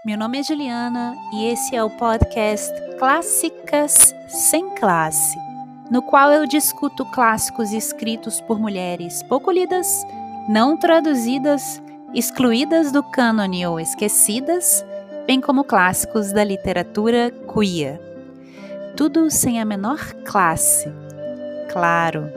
Meu nome é Juliana e esse é o podcast Clássicas Sem Classe, no qual eu discuto clássicos escritos por mulheres pouco lidas, não traduzidas, excluídas do cânone ou esquecidas, bem como clássicos da literatura queer. Tudo sem a menor classe, claro.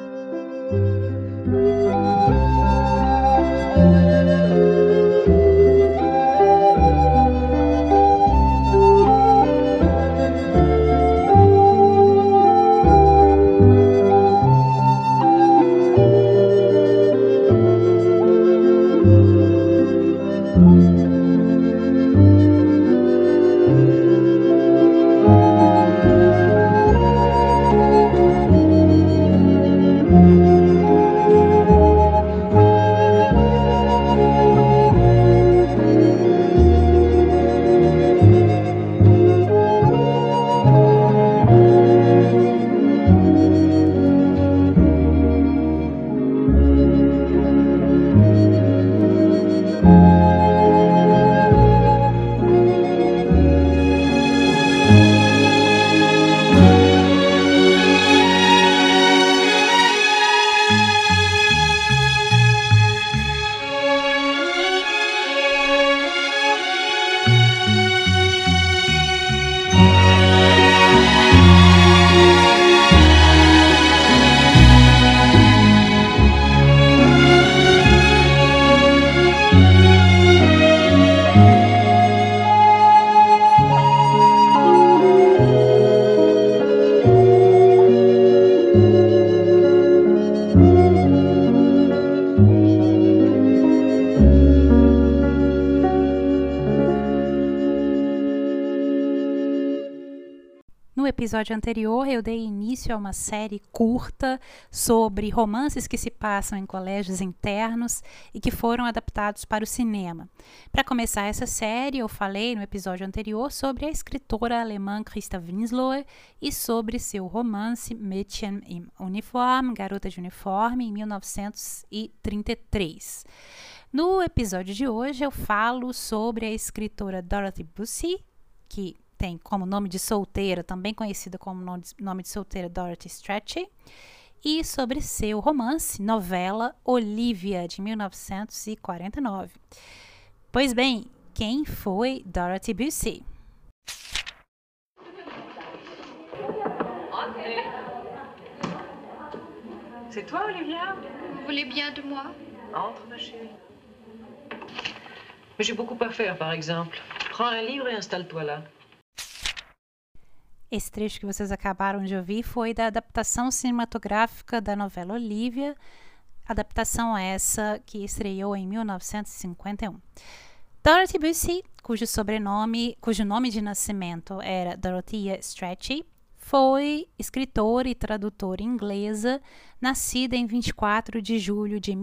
No episódio anterior, eu dei início a uma série curta sobre romances que se passam em colégios internos e que foram adaptados para o cinema. Para começar essa série, eu falei no episódio anterior sobre a escritora alemã Christa Winslow e sobre seu romance Mädchen im Uniform, Garota de Uniforme, em 1933. No episódio de hoje, eu falo sobre a escritora Dorothy Bussey, que tem como nome de solteira, também conhecida como nome de solteira, Dorothy Strachey, e sobre seu romance, novela Olivia, de 1949. Pois bem, quem foi Dorothy Bussey? C'est toi, Olivia? Vous voulez bien de moi? Entre, ma chérie. Mais j'ai beaucoup à faire, par exemple. Prends un livre et installe-toi là. Esse trecho que vocês acabaram de ouvir foi da adaptação cinematográfica da novela Olivia, adaptação essa que estreou em 1951. Dorothy Bussey, cujo nome de nascimento era Dorothea Strachey, foi escritora e tradutora inglesa, nascida em 24 de julho de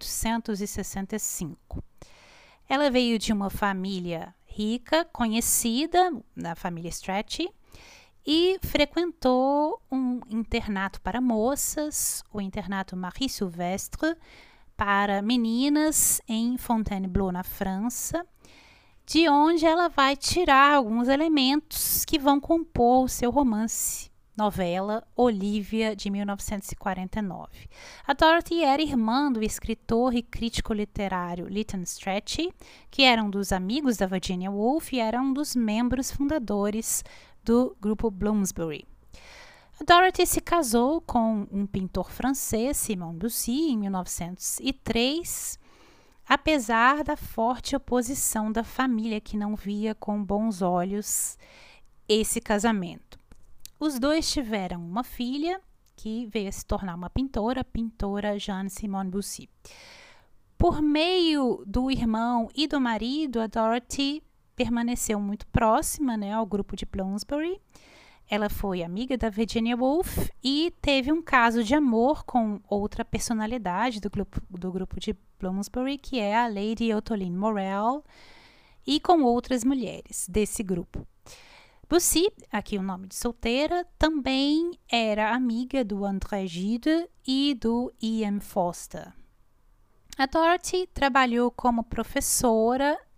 1865. Ela veio de uma família rica, conhecida, na família Strachey, e frequentou um internato para moças, o internato Marie Sylvestre, para meninas em Fontainebleau, na França, de onde ela vai tirar alguns elementos que vão compor o seu romance, novela Olivia, de 1949. A Dorothy era irmã do escritor e crítico literário Lytton Strachey, que era um dos amigos da Virginia Woolf e era um dos membros fundadores do grupo Bloomsbury. A Dorothy se casou com um pintor francês, Simon Bussy, em 1903, apesar da forte oposição da família, que não via com bons olhos esse casamento. Os dois tiveram uma filha, que veio a se tornar uma pintora, a pintora Jeanne Simone Bussy. Por meio do irmão e do marido, a Dorothy permaneceu muito próxima, ao grupo de Bloomsbury. Ela foi amiga da Virginia Woolf e teve um caso de amor com outra personalidade do grupo de Bloomsbury, que é a Lady Ottoline Morrell, e com outras mulheres desse grupo. Bussy, aqui o nome de solteira, também era amiga do André Gide e do E.M. Forster. A Dorothy trabalhou como professora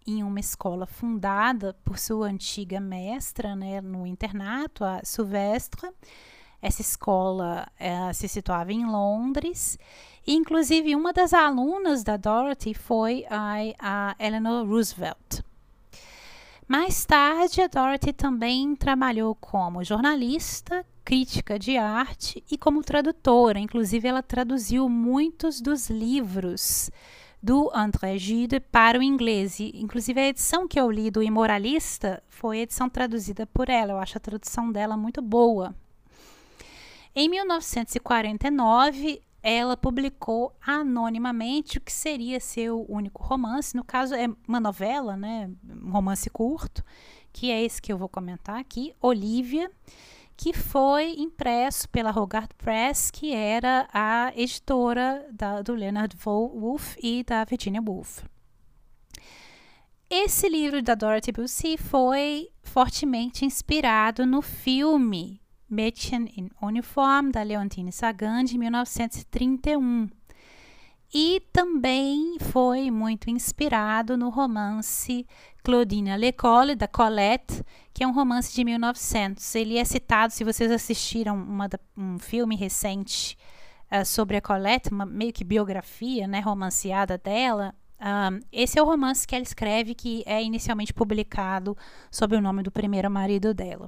em uma escola fundada por sua antiga mestra, né, no internato, a Sylvestre. Essa escola se situava em Londres. E, inclusive, uma das alunas da Dorothy foi a Eleanor Roosevelt. Mais tarde, a Dorothy também trabalhou como jornalista, crítica de arte e como tradutora. Inclusive, ela traduziu muitos dos livros do André Gide para o inglês. E, inclusive, a edição que eu li do Imoralista foi a edição traduzida por ela. Eu acho a tradução dela muito boa. Em 1949, ela publicou anonimamente o que seria seu único romance. No caso, é uma novela, né? Um romance curto, que é esse que eu vou comentar aqui, Olivia, que foi impresso pela Hogarth Press, que era a editora do Leonard Woolf e da Virginia Woolf. Esse livro da Dorothy Bussey foi fortemente inspirado no filme Mädchen in Uniform, da Leontine Sagan, de 1931. E também foi muito inspirado no romance Claudine à l'école, da Colette, que é um romance de 1900. Ele é citado, se vocês assistiram um filme recente sobre a Colette, uma meio que biografia, né, romanceada dela. Esse é o romance que ela escreve, que é inicialmente publicado sob o nome do primeiro marido dela.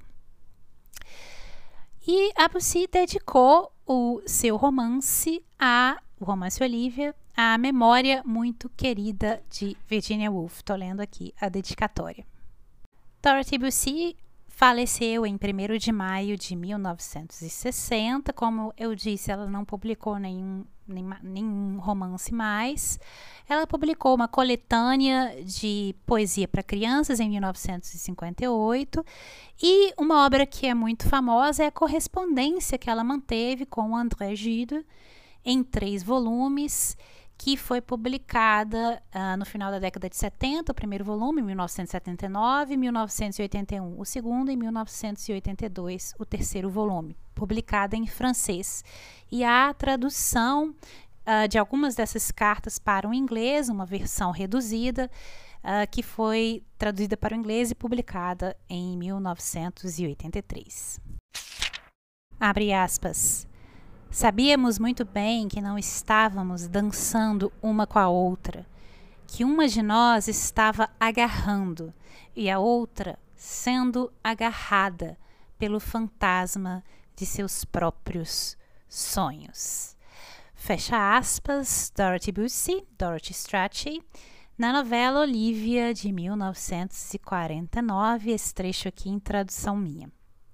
E a Bussey dedicou o seu romance, o romance Olivia, à memória muito querida de Virginia Woolf. Estou lendo aqui a dedicatória. Dorothy Bussey faleceu em 1º de maio de 1960. Como eu disse, ela não publicou nenhum romance mais. Ela publicou uma coletânea de poesia para crianças em 1958 e uma obra que é muito famosa é a correspondência que ela manteve com o André Gide em 3 volumes, que foi publicada no final da década de 70, o primeiro volume, em 1979, 1981, o segundo, em 1982, o terceiro volume, publicada em francês. E a tradução de algumas dessas cartas para o inglês, uma versão reduzida, que foi traduzida para o inglês e publicada em 1983. Abre aspas. Sabíamos muito bem que não estávamos dançando uma com a outra, que uma de nós estava agarrando e a outra sendo agarrada pelo fantasma de seus próprios sonhos. Fecha aspas, Dorothy Bussey, Dorothy Strachey, na novela Olivia, de 1949, esse trecho aqui em tradução minha.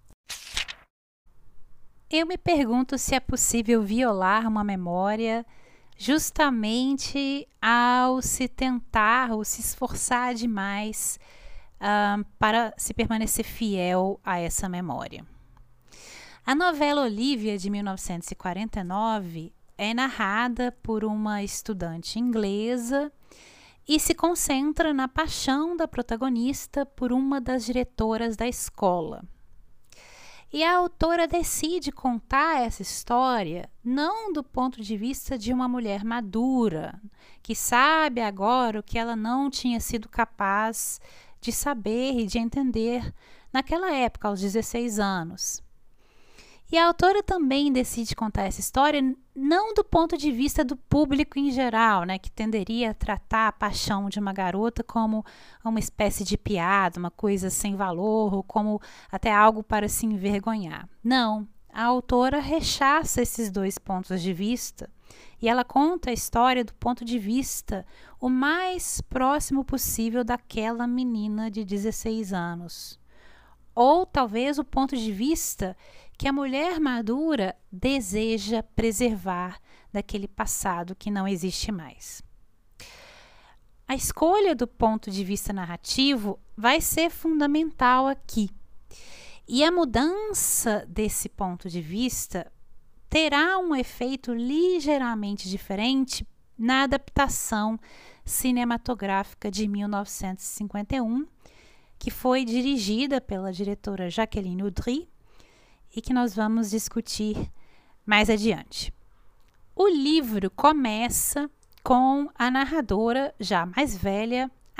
Eu me pergunto se é possível violar uma memória justamente ao se tentar ou se esforçar demais para se permanecer fiel a essa memória. A novela Olivia, de 1949, é narrada por uma estudante inglesa e se concentra na paixão da protagonista por uma das diretoras da escola. E a autora decide contar essa história não do ponto de vista de uma mulher madura, que sabe agora o que ela não tinha sido capaz de saber e de entender naquela época, aos 16 anos. E a autora também decide contar essa história não do ponto de vista do público em geral, né, que tenderia a tratar a paixão de uma garota como uma espécie de piada, uma coisa sem valor, ou como até algo para se envergonhar. Não, a autora rechaça esses 2 pontos de vista e ela conta a história do ponto de vista o mais próximo possível daquela menina de 16 anos. Ou talvez o ponto de vista que a mulher madura deseja preservar daquele passado que não existe mais. A escolha do ponto de vista narrativo vai ser fundamental aqui. E a mudança desse ponto de vista terá um efeito ligeiramente diferente na adaptação cinematográfica de 1951, que foi dirigida pela diretora Jacqueline Audry e que nós vamos discutir mais adiante. O livro começa com a narradora já mais velha,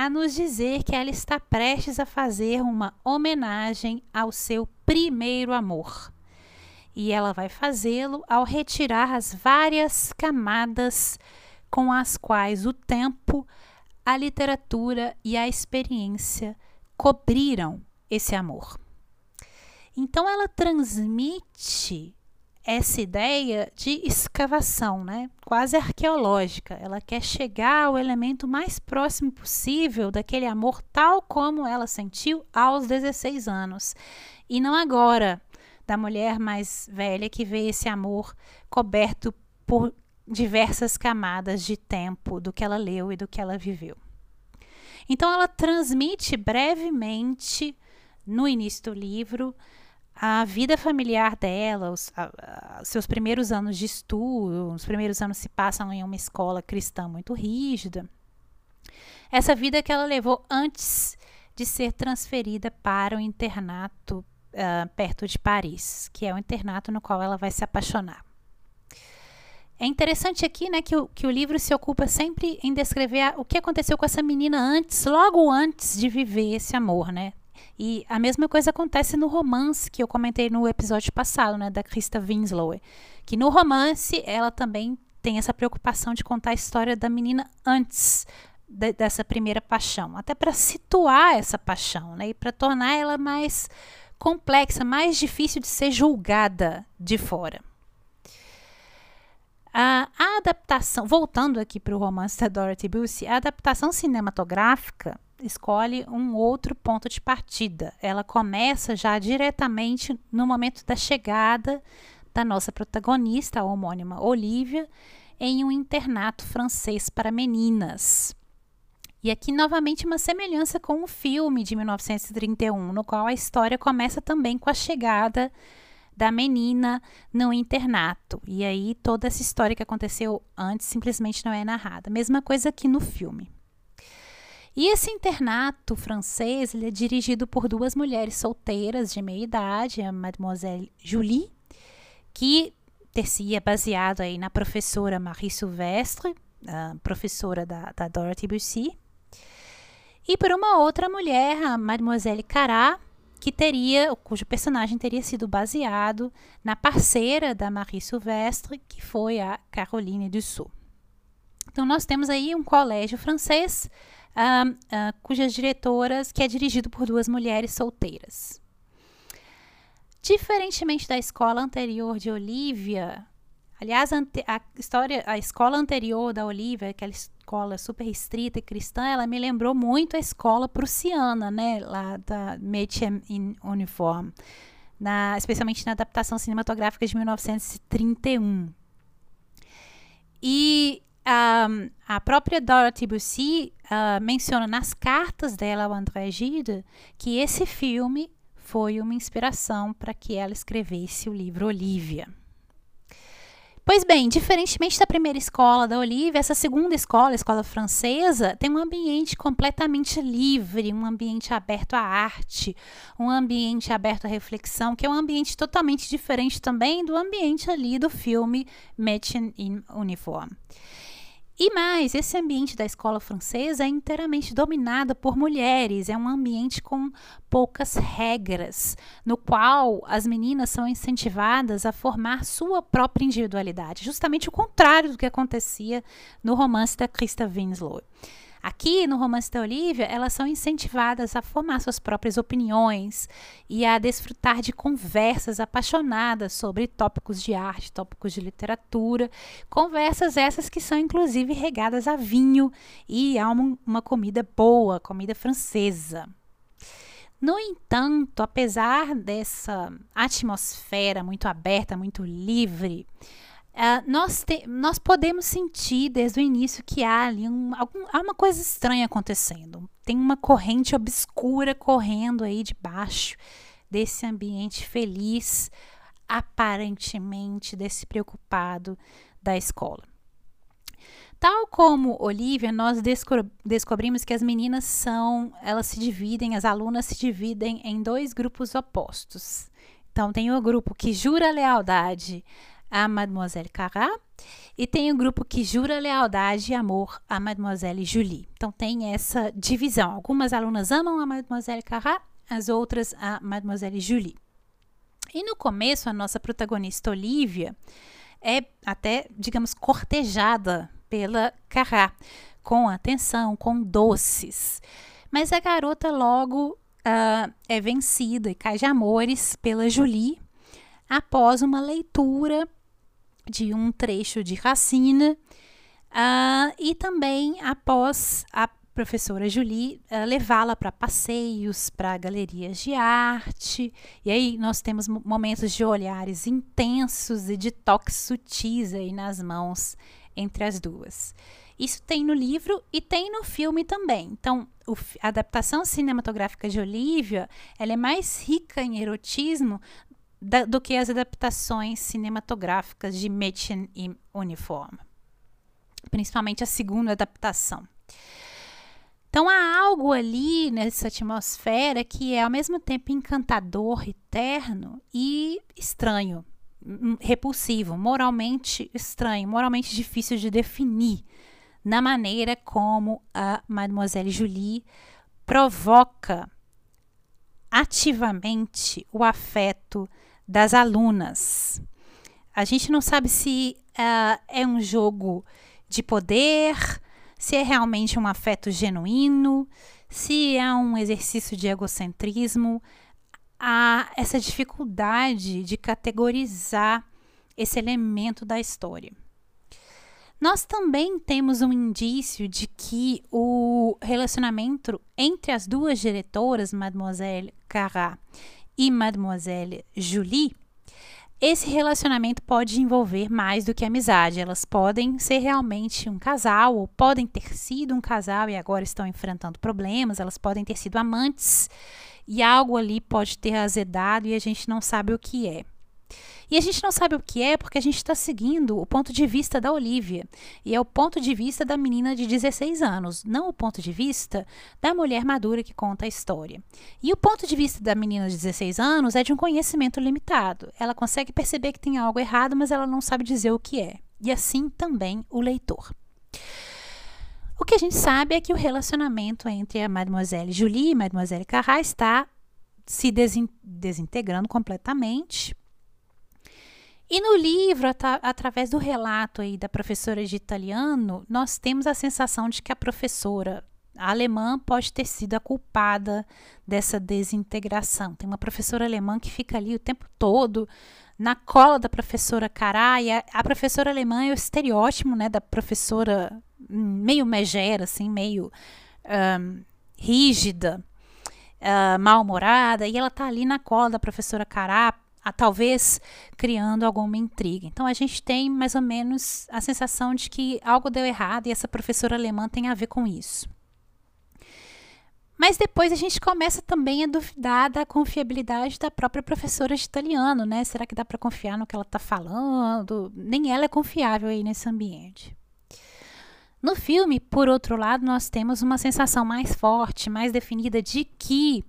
a nos dizer que ela está prestes a fazer uma homenagem ao seu primeiro amor. E ela vai fazê-lo ao retirar as várias camadas com as quais o tempo, a literatura e a experiência cobriram esse amor. Então ela transmite essa ideia de escavação, né? Quase arqueológica. Ela quer chegar ao elemento mais próximo possível daquele amor tal como ela sentiu aos 16 anos. E não agora, da mulher mais velha que vê esse amor coberto por diversas camadas de tempo do que ela leu e do que ela viveu. Então ela transmite brevemente, no início do livro, a vida familiar dela, os seus primeiros anos de estudo, os primeiros anos se passam em uma escola cristã muito rígida. Essa vida que ela levou antes de ser transferida para o internato perto de Paris, que é o internato no qual ela vai se apaixonar. É interessante aqui, né, que o livro se ocupa sempre em descrever o que aconteceu com essa menina antes, logo antes de viver esse amor, né? E a mesma coisa acontece no romance que eu comentei no episódio passado, né, da Christa Winslow, que no romance ela também tem essa preocupação de contar a história da menina antes dessa primeira paixão, até para situar essa paixão, né, e para tornar ela mais complexa, mais difícil de ser julgada de fora. A adaptação, voltando aqui para o romance da Dorothy Bussey, a adaptação cinematográfica escolhe um outro ponto de partida. Ela começa já diretamente no momento da chegada da nossa protagonista, a homônima Olivia, em um internato francês para meninas. E aqui novamente uma semelhança com o filme de 1931, no qual a história começa também com a chegada da menina no internato. E aí toda essa história que aconteceu antes simplesmente não é narrada. Mesma coisa aqui no filme. E esse internato francês, ele é dirigido por duas mulheres solteiras de meia idade, a Mademoiselle Julie, que teria baseado aí na professora Marie Sylvestre, a professora da Dorothy Bussey, e por uma outra mulher, a Mademoiselle Carat, cujo personagem teria sido baseado na parceira da Marie Sylvestre, que foi a Caroline Dussault. Então nós temos aí um colégio francês, cujas diretoras, que é dirigido por duas mulheres solteiras. Diferentemente da escola anterior de Olivia, aliás, a escola anterior da Olivia, aquela escola super restrita e cristã, ela me lembrou muito a escola prussiana, né, lá da Mädchen in Uniform, especialmente na adaptação cinematográfica de 1931. E a própria Dorothy Bussey menciona nas cartas dela ao André Gide que esse filme foi uma inspiração para que ela escrevesse o livro Olivia. Pois bem, diferentemente da primeira escola da Olivia, essa segunda escola, a escola francesa, tem um ambiente completamente livre, um ambiente aberto à arte, um ambiente aberto à reflexão, que é um ambiente totalmente diferente também do ambiente ali do filme Mädchen in Uniform. E mais, esse ambiente da escola francesa é inteiramente dominado por mulheres, é um ambiente com poucas regras, no qual as meninas são incentivadas a formar sua própria individualidade, justamente o contrário do que acontecia no romance da Christa Winslow. Aqui, no romance da Olivia, elas são incentivadas a formar suas próprias opiniões e a desfrutar de conversas apaixonadas sobre tópicos de arte, tópicos de literatura, conversas essas que são inclusive regadas a vinho e a uma comida boa, comida francesa. No entanto, apesar dessa atmosfera muito aberta, muito livre, nós podemos sentir desde o início que há ali há uma coisa estranha acontecendo. Tem uma corrente obscura correndo aí debaixo desse ambiente feliz, aparentemente despreocupado da escola. Tal como Olivia, nós descobrimos que as meninas as alunas se dividem em dois grupos opostos. Então tem o grupo que jura lealdade a Mademoiselle Carat, e tem um grupo que jura lealdade e amor a Mademoiselle Julie. Então tem essa divisão. Algumas alunas amam a Mademoiselle Carat, as outras a Mademoiselle Julie. E no começo, a nossa protagonista Olivia é até, digamos, cortejada pela Carat, com atenção, com doces. Mas a garota logo é vencida e cai de amores pela Julie após uma leitura de um trecho de Racine e também após a professora Julie levá-la para passeios, para galerias de arte. E aí nós temos momentos de olhares intensos e de toques sutis aí nas mãos entre as duas. Isso tem no livro e tem no filme também. Então, a adaptação cinematográfica de Olivia, ela é mais rica em erotismo do que as adaptações cinematográficas de Mädchen im Uniform. Principalmente a segunda adaptação. Então, há algo ali nessa atmosfera que é ao mesmo tempo encantador e terno e estranho, repulsivo, moralmente estranho, moralmente difícil de definir, na maneira como a Mademoiselle Julie provoca ativamente o afeto das alunas. A gente não sabe se é um jogo de poder, se é realmente um afeto genuíno, se é um exercício de egocentrismo. Há essa dificuldade de categorizar esse elemento da história. Nós também temos um indício de que o relacionamento entre as duas diretoras, Mademoiselle Carat e Mademoiselle Julie, esse relacionamento pode envolver mais do que amizade. Elas podem ser realmente um casal, ou podem ter sido um casal e agora estão enfrentando problemas, elas podem ter sido amantes e algo ali pode ter azedado e a gente não sabe o que é. E a gente não sabe o que é porque a gente está seguindo o ponto de vista da Olivia. E é o ponto de vista da menina de 16 anos, não o ponto de vista da mulher madura que conta a história. E o ponto de vista da menina de 16 anos é de um conhecimento limitado. Ela consegue perceber que tem algo errado, mas ela não sabe dizer o que é. E assim também o leitor. O que a gente sabe é que o relacionamento entre a Mademoiselle Julie e Mademoiselle Carat está se desintegrando completamente. E no livro, através do relato aí da professora de italiano, nós temos a sensação de que a professora alemã pode ter sido a culpada dessa desintegração. Tem uma professora alemã que fica ali o tempo todo na cola da professora Carat, e a professora alemã é o estereótipo, né, da professora meio megera, assim, meio rígida, mal-humorada, e ela tá ali na cola da professora Carat, talvez criando alguma intriga. Então, a gente tem mais ou menos a sensação de que algo deu errado e essa professora alemã tem a ver com isso. Mas depois a gente começa também a duvidar da confiabilidade da própria professora de italiano, né? Será que dá para confiar no que ela está falando? Nem ela é confiável aí nesse ambiente. No filme, por outro lado, nós temos uma sensação mais forte, mais definida de que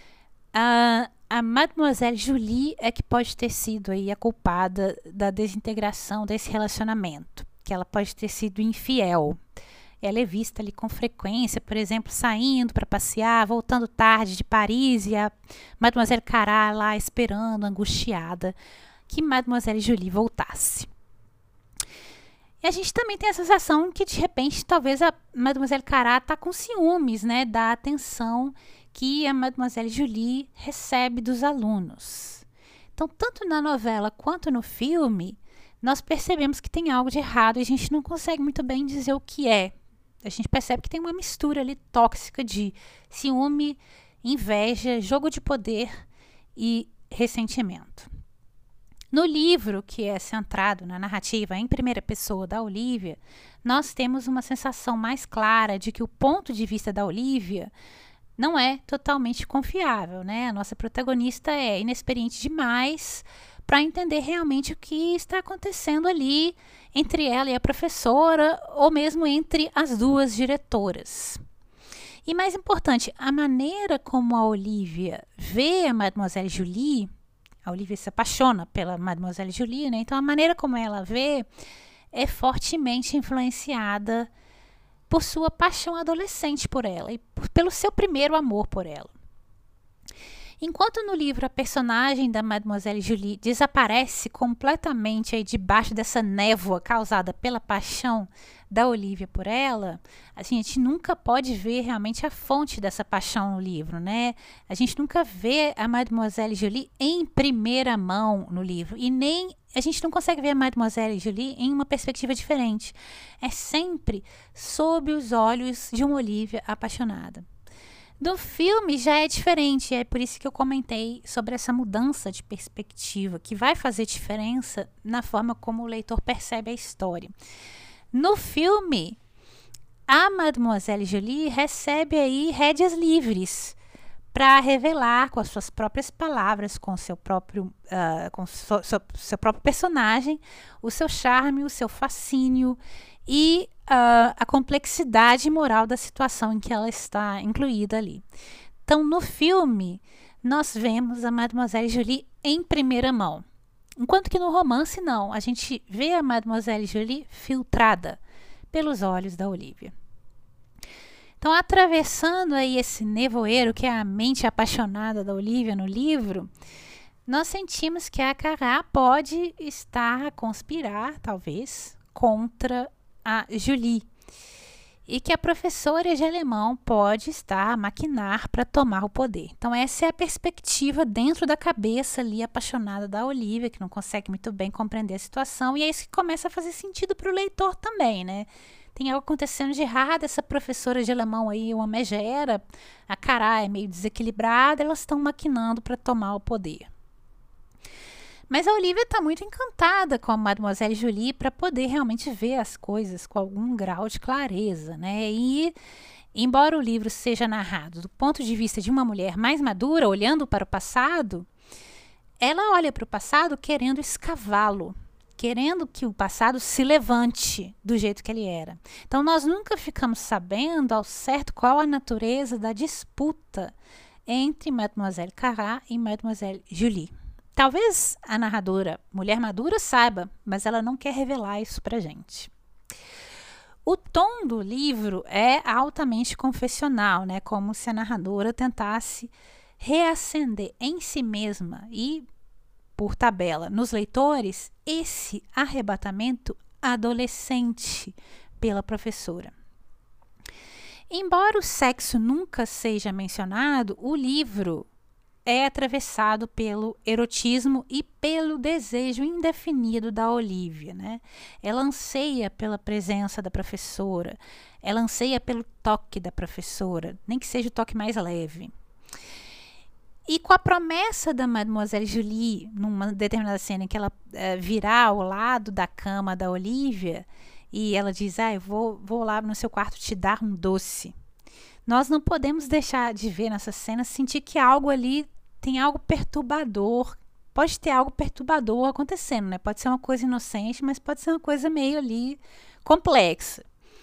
a Mademoiselle Julie é que pode ter sido aí a culpada da desintegração desse relacionamento, que ela pode ter sido infiel. Ela é vista ali com frequência, por exemplo, saindo para passear, voltando tarde de Paris e a Mademoiselle Carat lá esperando, angustiada, que Mademoiselle Julie voltasse. E a gente também tem a sensação que, de repente, talvez a Mademoiselle Carat está com ciúmes, né, da atenção que a Mademoiselle Julie recebe dos alunos. Então, tanto na novela quanto no filme, nós percebemos que tem algo de errado e a gente não consegue muito bem dizer o que é. A gente percebe que tem uma mistura ali tóxica de ciúme, inveja, jogo de poder e ressentimento. No livro, que é centrado na narrativa em primeira pessoa da Olivia, nós temos uma sensação mais clara de que o ponto de vista da Olivia não é totalmente confiável, né? A nossa protagonista é inexperiente demais para entender realmente o que está acontecendo ali entre ela e a professora, ou mesmo entre as duas diretoras. E mais importante, a maneira como a Olivia vê a Mademoiselle Julie, A Olivia se apaixona pela Mademoiselle Julie, né? Então a maneira como ela vê é fortemente influenciada por sua paixão adolescente por ela e pelo seu primeiro amor por ela. Enquanto no livro a personagem da Mademoiselle Julie desaparece completamente aí debaixo dessa névoa causada pela paixão da Olivia por ela, a gente nunca pode ver realmente a fonte dessa paixão no livro, né? A gente nunca vê a Mademoiselle Julie em primeira mão no livro e nem a gente não consegue ver a Mademoiselle Julie em uma perspectiva diferente. É sempre sob os olhos de uma Olivia apaixonada. No filme já é diferente, é por isso que eu comentei sobre essa mudança de perspectiva, que vai fazer diferença na forma como o leitor percebe a história. No filme, a Mademoiselle Julie recebe aí rédeas livres para revelar com as suas próprias palavras, com seu próprio personagem, o seu charme, o seu fascínio e a complexidade moral da situação em que ela está incluída ali. Então, no filme, nós vemos a Mademoiselle Julie em primeira mão. Enquanto que no romance, não. A gente vê a Mademoiselle Julie filtrada pelos olhos da Olivia. Então, atravessando aí esse nevoeiro que é a mente apaixonada da Olivia no livro, nós sentimos que a Carrá pode estar a conspirar, talvez, contra a Julie, e que a professora de alemão pode estar a maquinar para tomar o poder. Então essa é a perspectiva dentro da cabeça ali apaixonada da Olivia, que não consegue muito bem compreender a situação, e é isso que começa a fazer sentido para o leitor também, né? Tem algo acontecendo de errado, essa professora de alemão aí, uma megera, a Carrá é meio desequilibrada, elas estão maquinando para tomar o poder. Mas a Olivia está muito encantada com a Mademoiselle Julie para poder realmente ver as coisas com algum grau de clareza, né? E, embora o livro seja narrado do ponto de vista de uma mulher mais madura, olhando para o passado, ela olha para o passado querendo escavá-lo, querendo que o passado se levante do jeito que ele era. Então, nós nunca ficamos sabendo ao certo qual a natureza da disputa entre Mademoiselle Carrá e Mademoiselle Julie. Talvez a narradora, mulher madura, saiba, mas ela não quer revelar isso pra gente. O tom do livro é altamente confessional, né? Como se a narradora tentasse reacender em si mesma e, por tabela, nos leitores, esse arrebatamento adolescente pela professora. Embora o sexo nunca seja mencionado, o livro é atravessado pelo erotismo e pelo desejo indefinido da Olivia, né? Ela anseia pela presença da professora, ela anseia pelo toque da professora, nem que seja o toque mais leve. E com a promessa da Mademoiselle Julie, numa determinada cena em que ela virá ao lado da cama da Olivia, e ela diz, eu vou lá no seu quarto te dar um doce. Nós não podemos deixar de ver nessa cena, sentir que algo ali tem algo perturbador, pode ter algo perturbador acontecendo, né? Pode ser uma coisa inocente, mas pode ser uma coisa meio ali complexa.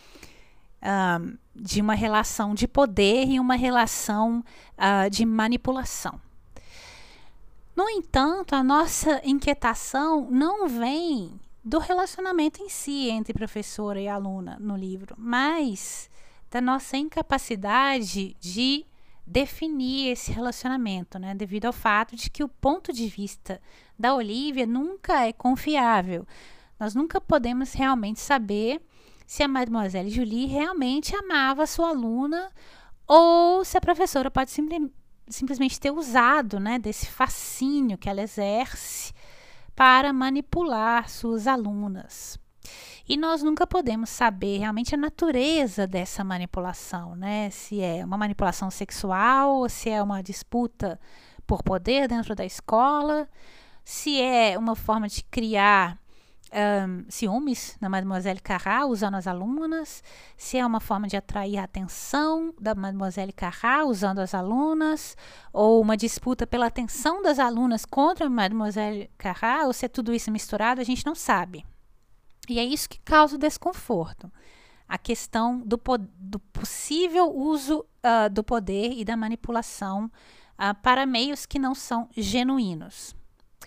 De uma relação de poder e uma relação de manipulação. No entanto, a nossa inquietação não vem do relacionamento em si entre professora e aluna no livro, mas da nossa incapacidade de definir esse relacionamento, né? Devido ao fato de que o ponto de vista da Olivia nunca é confiável. Nós nunca podemos realmente saber se a Mademoiselle Julie realmente amava a sua aluna ou se a professora pode simplesmente ter usado, né, desse fascínio que ela exerce para manipular suas alunas. E nós nunca podemos saber realmente a natureza dessa manipulação, né? Se é uma manipulação sexual, ou se é uma disputa por poder dentro da escola, se é uma forma de criar ciúmes na Mademoiselle Carrá usando as alunas, se é uma forma de atrair a atenção da Mademoiselle Carrá usando as alunas, ou uma disputa pela atenção das alunas contra a Mademoiselle Carrá, ou se é tudo isso misturado, a gente não sabe. E é isso que causa o desconforto. A questão do possível uso do poder e da manipulação para meios que não são genuínos.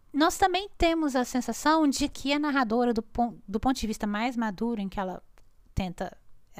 nós também temos a sensação de que a narradora, do ponto de vista mais maduro, em que ela tenta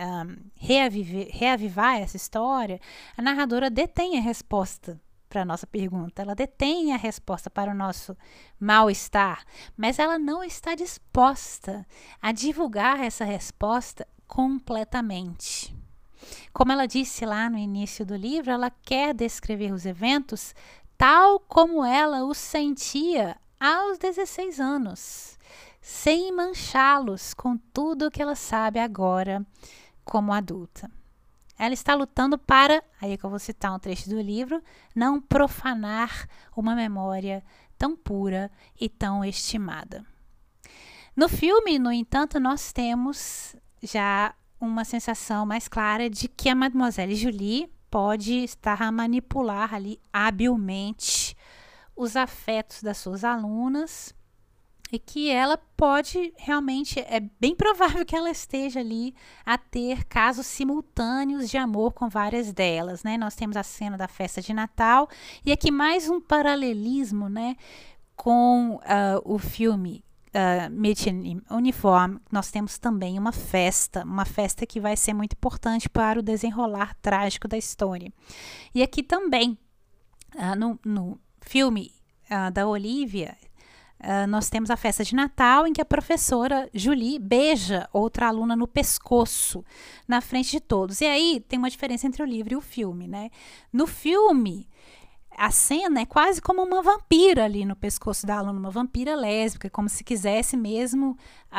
reavivar essa história, a narradora detém a resposta para a nossa pergunta, ela detém a resposta para o nosso mal-estar, mas ela não está disposta a divulgar essa resposta completamente. Como ela disse lá no início do livro, ela quer descrever os eventos tal como ela os sentia aos 16 anos, sem manchá-los com tudo o que ela sabe agora como adulta. Ela está lutando para, aí que eu vou citar um trecho do livro, não profanar uma memória tão pura e tão estimada. No filme, no entanto, nós temos já uma sensação mais clara de que a Mademoiselle Julie pode estar a manipular ali habilmente os afetos das suas alunas e que ela pode realmente, é bem provável que ela esteja ali a ter casos simultâneos de amor com várias delas, né? Nós temos a cena da festa de Natal e aqui mais um paralelismo, né, com o filme Mädchen im Uniform. Nós temos também uma festa que vai ser muito importante para o desenrolar trágico da história. E aqui também, no filme da Olivia, nós temos a festa de Natal em que a professora Julie beija outra aluna no pescoço, na frente de todos. E aí tem uma diferença entre o livro e o filme, né? No filme, a cena é quase como uma vampira ali no pescoço da aluna, uma vampira lésbica, como se quisesse mesmo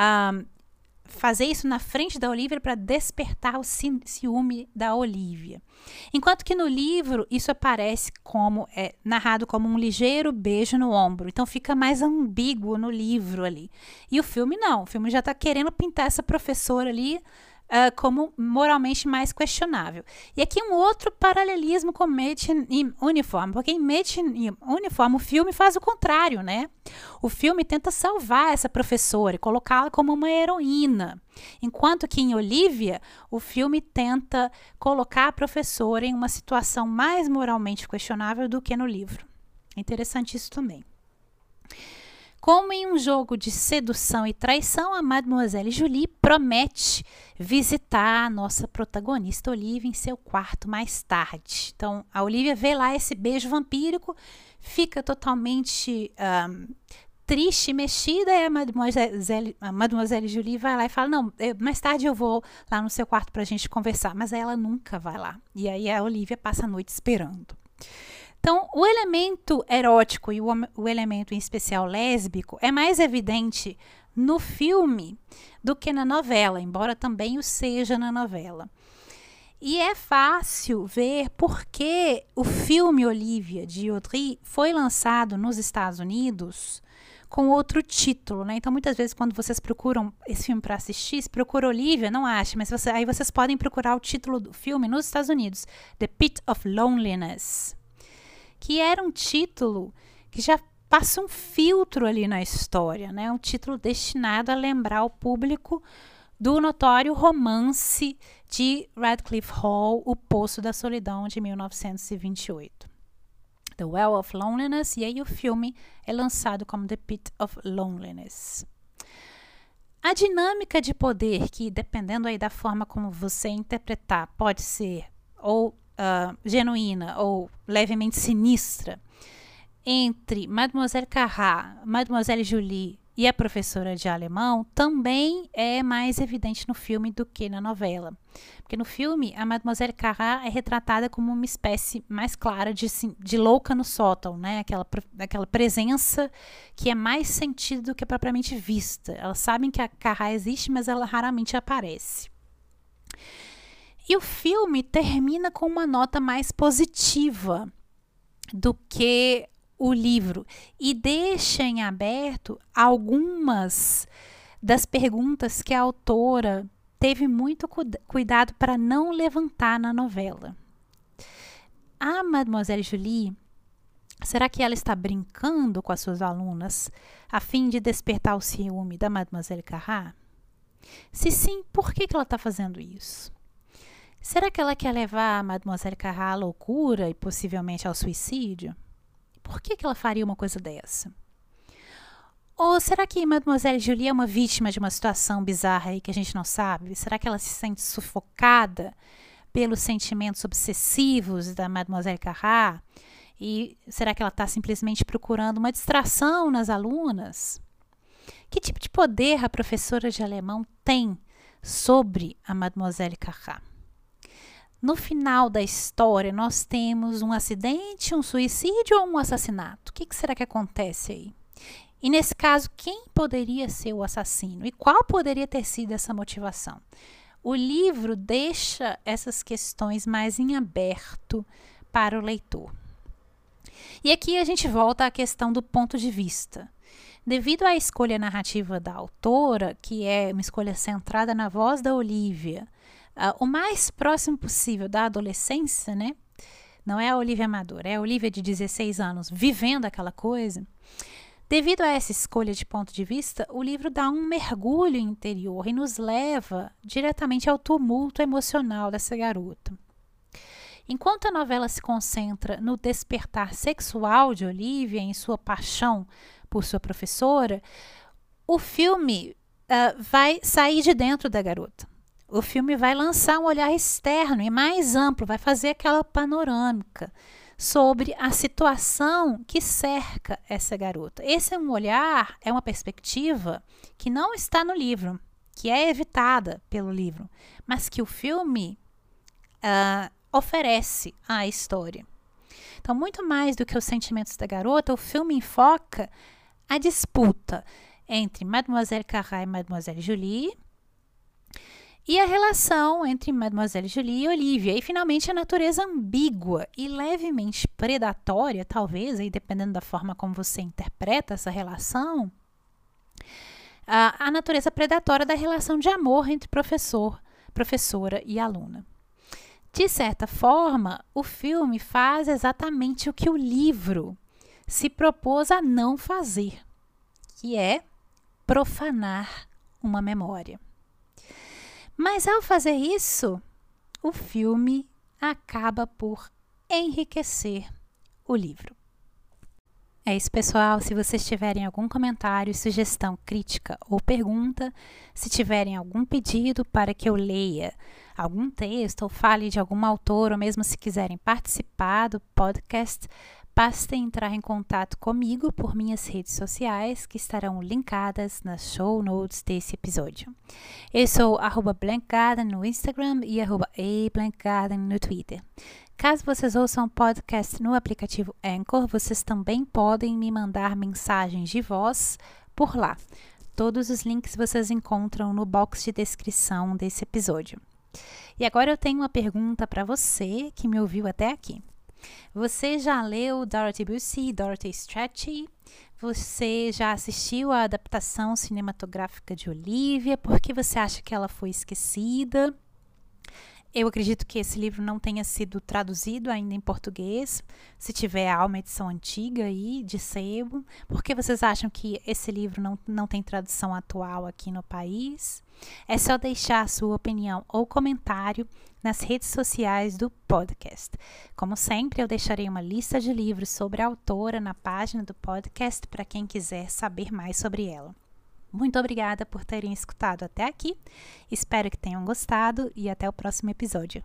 fazer isso na frente da Olivia para despertar o ciúme da Olivia. Enquanto que no livro isso aparece como narrado como um ligeiro beijo no ombro. Então fica mais ambíguo no livro ali. E o filme não. O filme já está querendo pintar essa professora ali como moralmente mais questionável. E aqui um outro paralelismo com Mädchen im Uniform, porque em Mädchen im Uniform o filme faz o contrário, né? O filme tenta salvar essa professora e colocá-la como uma heroína, enquanto que em Olivia o filme tenta colocar a professora em uma situação mais moralmente questionável do que no livro. É interessante isso também. Como em um jogo de sedução e traição, a Mademoiselle Julie promete visitar a nossa protagonista Olivia em seu quarto mais tarde. Então, a Olivia vê lá esse beijo vampírico, fica totalmente triste, mexida, e a Mademoiselle Julie vai lá e fala, não, mais tarde eu vou lá no seu quarto para a gente conversar. Mas ela nunca vai lá. E aí a Olivia passa a noite esperando. Então, o elemento erótico e o elemento em especial lésbico é mais evidente no filme do que na novela, embora também o seja na novela. E é fácil ver por que o filme Olivia, de Audrey, foi lançado nos Estados Unidos com outro título, né? Então, muitas vezes, quando vocês procuram esse filme para assistir, se procura Olivia, não acha, mas aí vocês podem procurar o título do filme nos Estados Unidos, The Pit of Loneliness, que era um título que já passa um filtro ali na história, né? Um título destinado a lembrar o público do notório romance de Radcliffe Hall, O Poço da Solidão, de 1928. The Well of Loneliness, e aí o filme é lançado como The Pit of Loneliness. A dinâmica de poder, que dependendo aí da forma como você interpretar, pode ser ou genuína ou levemente sinistra, entre Mademoiselle Carrà, Mademoiselle Julie e a professora de alemão, também é mais evidente no filme do que na novela. Porque no filme, a Mademoiselle Carrà é retratada como uma espécie mais clara de louca no sótão, né? Aquela presença que é mais sentida do que propriamente vista. Elas sabem que a Carrà existe, mas ela raramente aparece. E o filme termina com uma nota mais positiva do que o livro e deixa em aberto algumas das perguntas que a autora teve muito cuidado para não levantar na novela. A Mademoiselle Julie, será que ela está brincando com as suas alunas a fim de despertar o ciúme da Mademoiselle Carrà? Se sim, por que ela está fazendo isso? Será que ela quer levar a Mademoiselle Carrà à loucura e possivelmente ao suicídio? Por que ela faria uma coisa dessa? Ou será que Mademoiselle Julie é uma vítima de uma situação bizarra aí que a gente não sabe? Será que ela se sente sufocada pelos sentimentos obsessivos da Mademoiselle Carrá? E será que ela está simplesmente procurando uma distração nas alunas? Que tipo de poder a professora de alemão tem sobre a Mademoiselle Carrá? No final da história, nós temos um acidente, um suicídio ou um assassinato? O que será que acontece aí? E nesse caso, quem poderia ser o assassino? E qual poderia ter sido essa motivação? O livro deixa essas questões mais em aberto para o leitor. E aqui a gente volta à questão do ponto de vista. Devido à escolha narrativa da autora, que é uma escolha centrada na voz da Olivia, o mais próximo possível da adolescência, né? Não é a Olivia madura, é a Olivia de 16 anos vivendo aquela coisa. Devido a essa escolha de ponto de vista, o livro dá um mergulho interior e nos leva diretamente ao tumulto emocional dessa garota. Enquanto a novela se concentra no despertar sexual de Olivia em sua paixão por sua professora, o filme vai sair de dentro da garota. O filme vai lançar um olhar externo e mais amplo, vai fazer aquela panorâmica sobre a situação que cerca essa garota. Esse é um olhar, é uma perspectiva que não está no livro, que é evitada pelo livro, mas que o filme oferece à história. Então, muito mais do que os sentimentos da garota, o filme enfoca a disputa entre Mademoiselle Carrá e Mademoiselle Julie, e a relação entre Mademoiselle Julie e Olivia. E, finalmente, a natureza ambígua e levemente predatória, talvez, aí, dependendo da forma como você interpreta essa relação, a natureza predatória da relação de amor entre professora e aluna. De certa forma, o filme faz exatamente o que o livro se propôs a não fazer, que é profanar uma memória. Mas ao fazer isso, o filme acaba por enriquecer o livro. É isso, pessoal. Se vocês tiverem algum comentário, sugestão, crítica ou pergunta, se tiverem algum pedido para que eu leia algum texto ou fale de algum autor, ou mesmo se quiserem participar do podcast, basta entrar em contato comigo por minhas redes sociais, que estarão linkadas nas show notes desse episódio. Eu sou @blankgarden no Instagram e @ablankgarden no Twitter. Caso vocês ouçam o podcast no aplicativo Anchor, vocês também podem me mandar mensagens de voz por lá. Todos os links vocês encontram no box de descrição desse episódio. E agora eu tenho uma pergunta para você que me ouviu até aqui. Você já leu Dorothy Bussey e Dorothy Strachey? Você já assistiu à adaptação cinematográfica de Olivia? Por que você acha que ela foi esquecida? Eu acredito que esse livro não tenha sido traduzido ainda em português. Se tiver, há uma edição antiga aí, de sebo. Por que vocês acham que esse livro não tem tradução atual aqui no país? É só deixar a sua opinião ou comentário nas redes sociais do podcast. Como sempre, eu deixarei uma lista de livros sobre a autora na página do podcast para quem quiser saber mais sobre ela. Muito obrigada por terem escutado até aqui. Espero que tenham gostado e até o próximo episódio.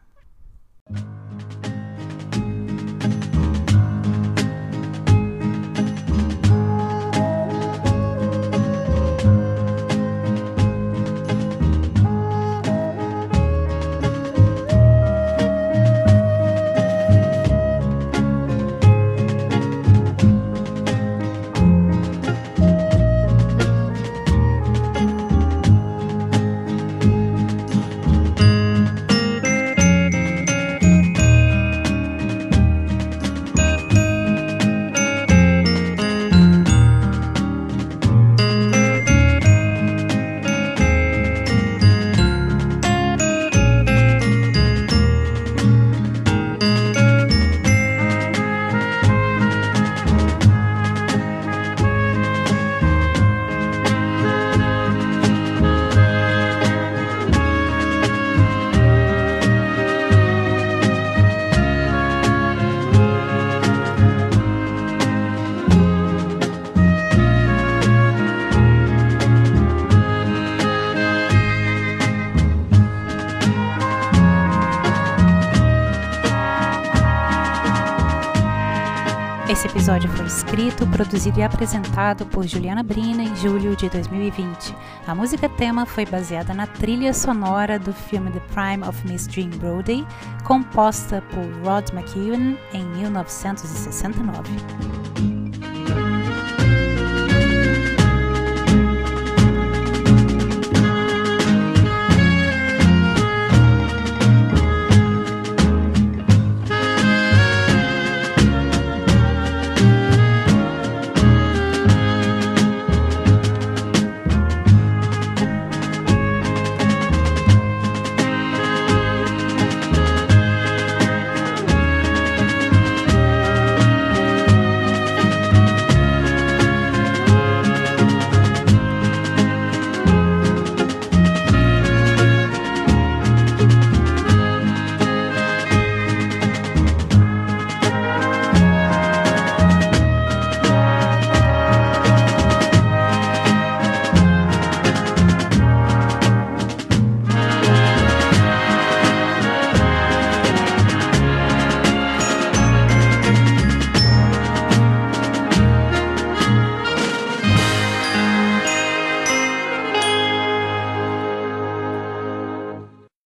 Esse episódio foi escrito, produzido e apresentado por Juliana Brina em julho de 2020. A música tema foi baseada na trilha sonora do filme The Prime of Miss Jean Brodie, composta por Rod McKuen em 1969.